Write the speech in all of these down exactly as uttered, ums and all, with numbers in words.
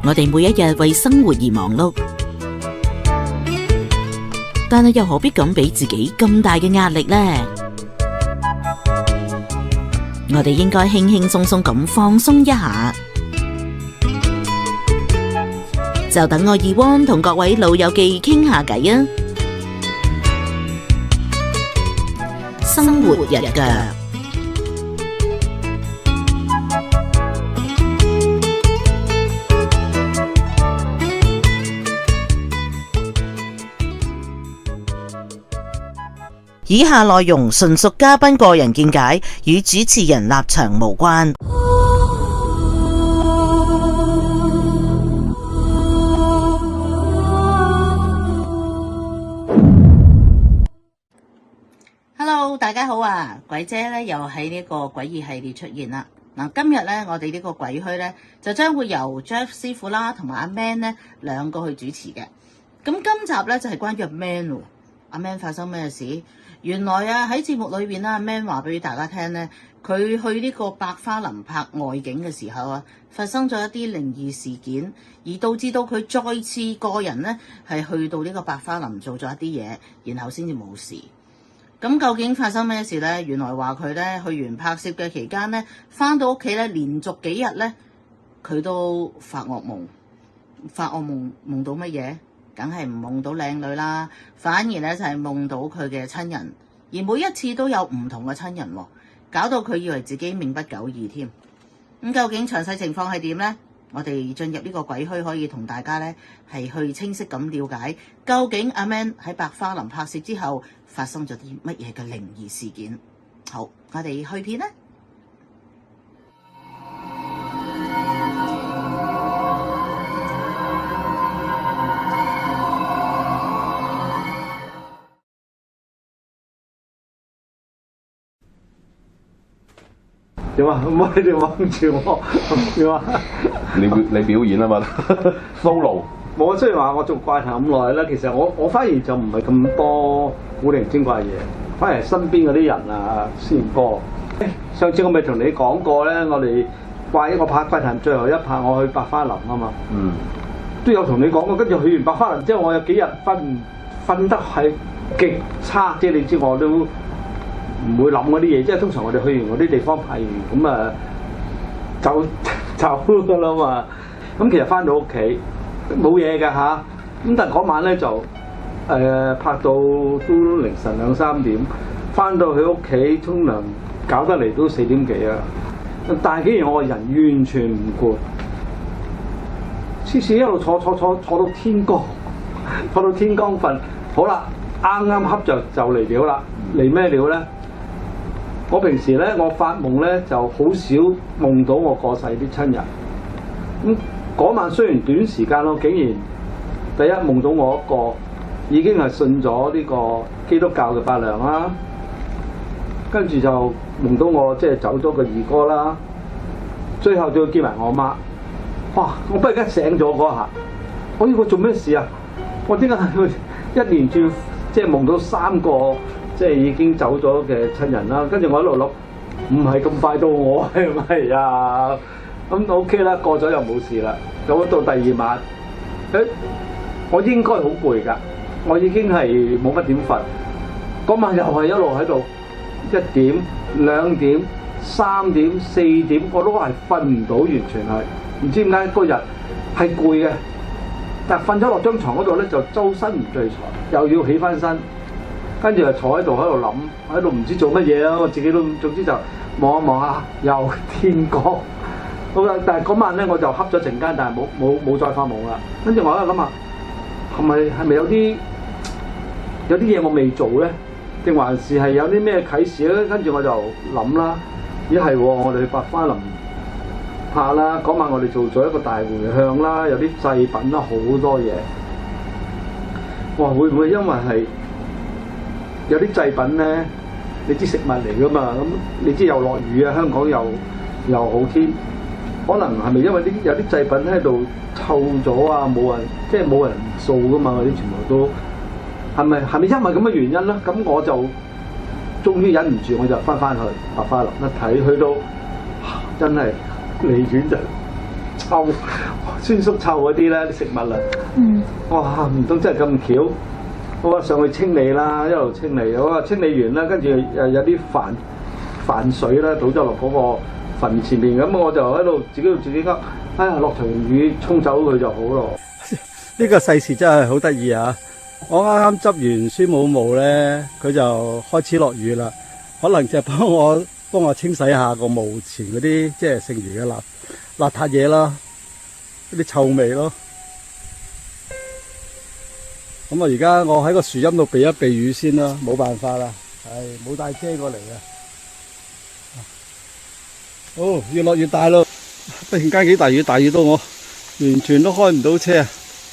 我哋每一日為生活而忙碌，但係又何必咁俾自己咁大嘅壓力呢？我哋應該輕輕鬆鬆咁放鬆一下。就等我二汪同各位老友記傾下偈啊！生活日腳。以下內容純屬嘉賓個人見解，與主持人立場無關。Hello， 大家好啊！鬼姐咧又喺呢個詭異系列出現啦。嗱，今日咧我哋呢個鬼墟咧就將會由 Jeff 師傅啦同埋阿 Man 咧兩個去主持嘅。咁今集咧就係關於阿 Man 喎。阿 Man 發生咩事？原來啊喺節目裏邊啦，阿 Man 話俾大家聽咧，佢去呢個百花林拍外景嘅時候啊，發生咗一啲靈異事件，而導致到佢再次個人咧係去到呢個百花林做咗一啲嘢，然後先至冇事。咁究竟發生咩事呢？原來話佢咧去完拍攝嘅期間咧，返到屋企咧，連續幾日咧，佢都發噩夢。發噩夢夢到乜嘢？梗係唔夢到靚女啦，反而咧就係夢到佢嘅親人，而每一次都有唔同嘅親人喎，搞到佢以為自己命不久矣添。咁究竟詳細情況係點呢？我哋進入呢個鬼墟可以同大家咧係去清晰咁了解，究竟阿 Man 喺百花林拍攝之後發生咗啲乜嘢嘅靈異事件。好，我哋去片啦。 點啊？唔好你哋望住我點啊？ 你你表演啊嘛，solo。 我雖然話我做怪談咁耐啦，其實我我反而就唔係咁多古靈精怪嘢，反而係身邊嗰啲人啊先多。上次我咪同你講過咧，我哋怪一個拍怪談最後一拍，我去百花林啊嘛。嗯。都有同你講過，跟住去完百花林之後，我有幾日瞓瞓得係極差，即係你知我都唔會諗嗰啲嘢，即係通常我哋去完嗰啲地方拍完咁啊，走走㗎啦嘛。咁其實翻到屋企冇嘢㗎吓，咁但係嗰晚咧就誒、呃、拍到都凌晨兩三點，翻到去屋企沖涼，搞得嚟都四點幾啊。但係竟然我個人完全唔攰，黐線一路坐坐坐坐到天光，坐到天光瞓。好啦，啱啱恰着就嚟料啦，嚟咩料咧？我平時咧，我發夢咧就好少夢到我過世啲親人。咁嗰晚雖然短時間咯，竟然第一夢到我一個已經係信咗呢個基督教嘅伯娘啦，跟住就夢到我即係走咗個二哥啦，最後仲要見埋我媽。哇！我不而家醒咗嗰下，我呢個做咩事啊？我點解一連串即係夢到三個？即係已經走咗嘅親人啦，跟住我喺度諗，唔係咁快到我係咪啊？咁 OK 啦，過咗又冇事啦。咁到第二晚，誒，我應該好攰㗎，我已經係冇乜點瞓。嗰晚又係一路喺度，一點、兩點、三點、四點，我都係瞓唔到，完全係唔知點解嗰日係攰嘅，但係瞓咗落張床嗰度咧就周身唔聚財，又要起翻身。跟住就坐喺度喺度諗，喺度唔知做乜嘢啦。我自己都總之就望一望下，又天光。好啦，但係嗰晚咧我就瞌咗陣間，但係冇冇冇再發夢啦。跟住我喺度諗下，係咪係咪有啲有啲嘢我未做咧？定還是係有啲咩啟示咧？跟住我就諗啦，咦係喎，我哋去百花林拍啦。嗰晚我哋做咗一個大回向啦，有啲祭品啦，好多嘢。哇！會唔會因為係？有啲祭品咧，你知食物嚟噶嘛？咁你知又落雨啊，香港又又好天，可能係咪因為啲有啲祭品喺度臭咗啊？冇人即係冇人掃噶嘛？嗰啲全部都係咪係咪因為咁嘅原因咧？咁我就終於忍唔住，我就翻翻去百花林一睇，去到真係離遠就臭，酸縮臭嗰啲咧啲食物啦。 嗯。 哇！唔通真係咁巧？我話上去清理啦，一路清理。我話清理完啦，跟住又有啲飯飯水啦，倒咗落嗰個墳前面，咁我就喺度自己度自己噏，哎呀落場雨沖走佢就好咯。 呢個世事真係好得意啊！我啱啱執完孫母墓咧，佢就開始落雨啦，可能就幫我幫我清洗下個墓前嗰啲即係剩餘嘅邋邋遢嘢啦，嗰啲臭味咯。咁啊，而家我喺個樹蔭度避一避雨先啦，冇辦法啦，係冇帶遮過嚟啊！哦，越落越大咯，突然間幾大雨，大雨到我完全都開唔到車啊！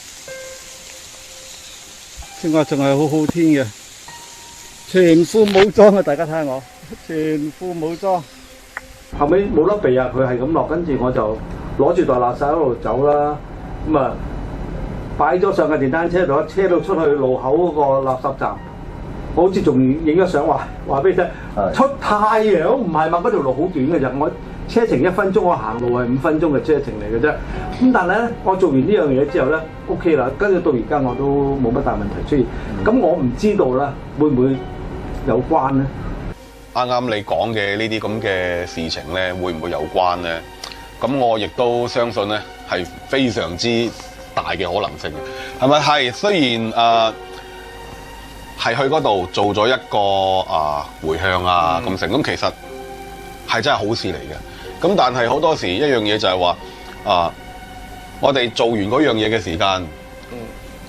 正話仲係好好天嘅，全副武裝啊！大家睇下我，全副武裝。 後尾冇得避啊，佢係咁落，跟住我就攞住袋垃圾喺度走啦。咁啊，擺咗上架電單車度，車到出去路口嗰個垃圾站，我好似仲影咗相話話俾你聽，出太陽唔係嘛？嗰條路好短嘅啫，我車程一分鐘，我行路係五分鐘嘅車程嚟嘅啫。咁但係咧，我做完呢樣嘢之後咧 ，OK 啦，跟住到而家我都冇乜大問題出現。咁、嗯、我唔知道啦，會唔會有關咧？ 啱啱你講嘅呢啲咁嘅事情咧，會唔會有關咧？咁我亦都相信咧，係非常之大嘅可能性嘅，係咪？係雖然誒係、呃、去嗰度做咗一個啊、呃、回向啊咁成，咁、嗯、其實係真係好事嚟嘅。咁但係好多時一樣嘢就係話啊，我哋做完嗰樣嘢嘅時間，嗯、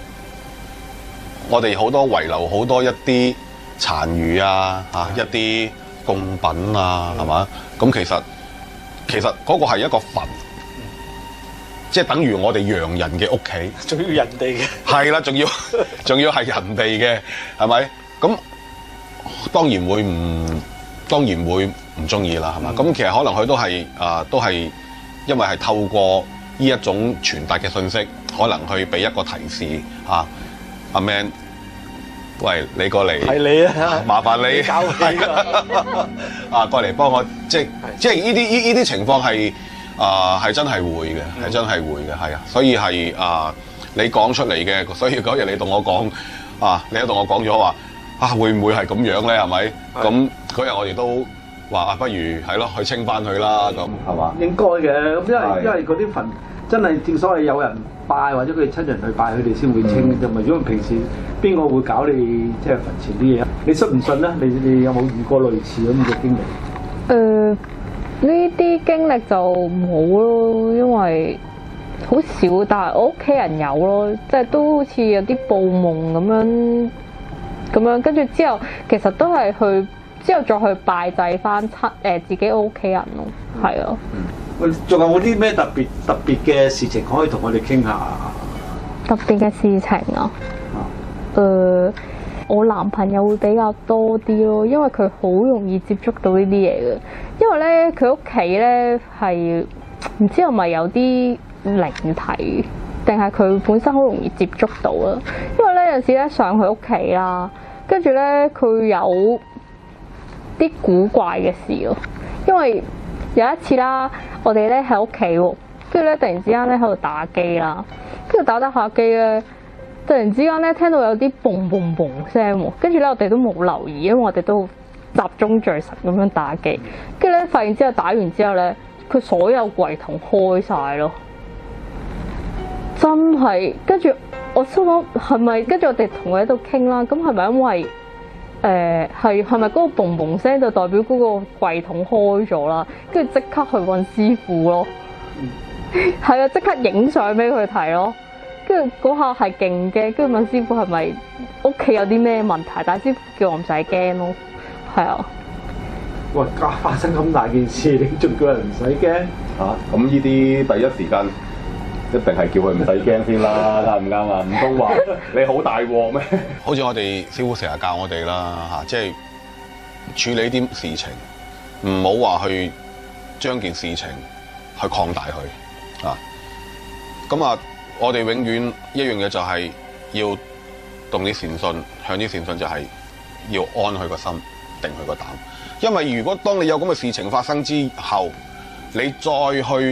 我哋好多遺留好多一啲殘餘啊，啊一啲供品啊，係嘛？咁其實其實嗰個係一個墳，即係等於我哋洋人嘅屋企， 仲要人哋嘅， 係啦，仲要仲要係人哋嘅，係咪？咁當然會唔當然會唔中意啦，係嘛？咁、嗯、其實可能佢都係啊、呃，都係因為係透過呢一種傳達嘅信息，可能去俾一個提示啊，阿 Man。喂，你過嚟係你啊！麻煩你搞啊，過嚟幫我，即係即係呢啲呢呢啲情況係啊係真係會嘅，係、嗯、真係會嘅，係啊，所以係啊你講出嚟嘅，所以嗰日你同我講啊，你都同我講咗話啊，會唔會係咁樣咧？係咪？咁嗰日我哋都話啊，不如係咯，去清翻佢啦，咁係嘛？ 應該嘅，咁因為因為嗰啲墳真係正所謂有人拜或者佢哋親人去拜，佢哋先會清嘅啫嘛。如果平時邊個會搞你即係墳前啲嘢啊？你信唔信咧？你你有冇遇過類似咁嘅經歷？ 誒呢啲經歷就冇咯，因為好少。但係我屋企人有咯，即係都好似有啲報夢咁樣咁樣，跟住之後其實都係去之後再去拜祭翻親誒自己屋企人咯，係啊。 喂，仲有冇啲咩特別特別嘅事情可以同我哋傾下？ 特別嘅事情啊？誒、呃，我男朋友會比較多啲咯，因為佢好容易接觸到呢啲嘢嘅。因為咧，佢屋企咧係唔知係咪有啲靈體，定係佢本身好容易接觸到啊？因為咧有陣時咧上佢屋企啦，跟住咧佢有啲古怪嘅事咯。因為有一次啦，我哋咧喺屋企喎，跟住咧突然之間咧喺度打機啦，跟住打打下機咧。突然之間咧，聽到有啲嘣嘣嘣聲喎，跟住咧我哋都冇留意，因為我哋都集中聚神咁樣打機，跟住咧發現之後打完之後咧，佢所有櫃桶開晒咯，真係。跟住我心諗係咪？跟住我哋同佢喺度傾啦，咁係咪因為誒係係咪嗰個嘣嘣聲就代表嗰個櫃桶開咗啦？跟住即刻去揾師傅咯，係啊，即刻影相俾佢睇咯。跟住嗰下係勁驚，跟住問師傅係咪屋企有啲咩問題，但係師傅叫我唔使驚咯，係啊。 喂，發生咁大件事，你仲叫人唔使驚？ 嚇、啊，咁呢啲第一時間一定係叫佢唔使驚先啦，啱唔啱啊？唔通話你好大鑊咩？ 好似我哋師傅成日教我哋啦嚇，即係處理啲事情，唔好話去將件事情去擴大佢啊。咁啊〜我哋永遠一樣嘢就係要動啲善信，向啲善信就係要安佢個心，定佢個膽。因為如果當你有咁嘅事情發生之後，你再去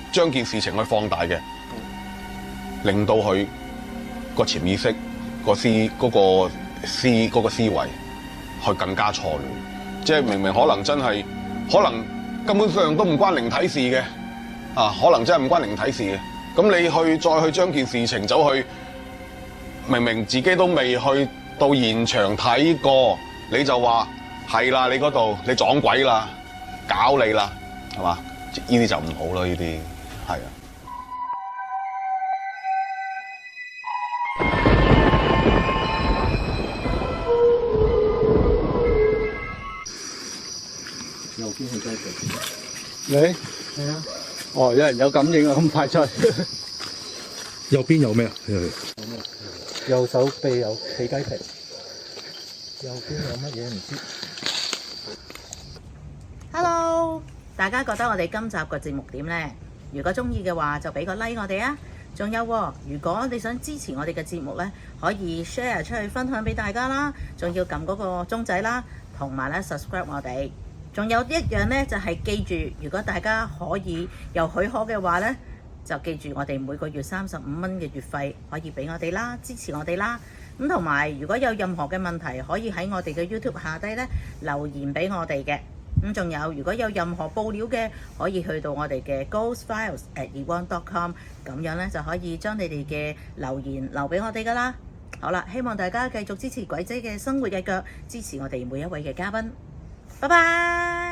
將件事情去放大嘅，令到佢個潛意識、個思嗰個思嗰個思維去更加錯亂。即係明明可能真係，可能根本上都唔關靈體事嘅，啊，可能真係唔關靈體事嘅。咁你去再去將件事情走去，明明自己都未去到現場睇過，你就話係啦，你嗰度你撞鬼啦，搞你啦，係嘛？呢啲就唔好咯，呢啲係啊。 右邊係雞髀。你係啊？哦，有人有感應啊，咁快出。 右邊有咩啊？ 右手臂有起雞皮。右邊有乜嘢唔知。 Hello，大家覺得我哋今集個節目點呢？如果中意嘅話，就俾個 like 我哋啊！仲有喎，如果你想支持我哋嘅節目呢，可以 share 出去分享俾大家啦，仲要撳嗰個鐘仔啦，同埋咧 subscribe 我哋。仲有一樣呢，就係記住，如果大家可以有許可嘅話呢，就記住我哋每個月三十五蚊嘅月費可以俾我哋啦，支持我哋啦。咁同埋如果有任何嘅問題，可以喺我哋嘅 YouTube 下低呢留言俾我哋嘅。咁仲有，如果有任何報料嘅，可以去到我哋嘅 ghost files at eone dot com， 咁樣呢就可以將你哋嘅留言留俾我哋噶啦。好啦，希望大家繼續支持鬼姐嘅生活日腳，支持我哋每一位嘅嘉賓。拜拜。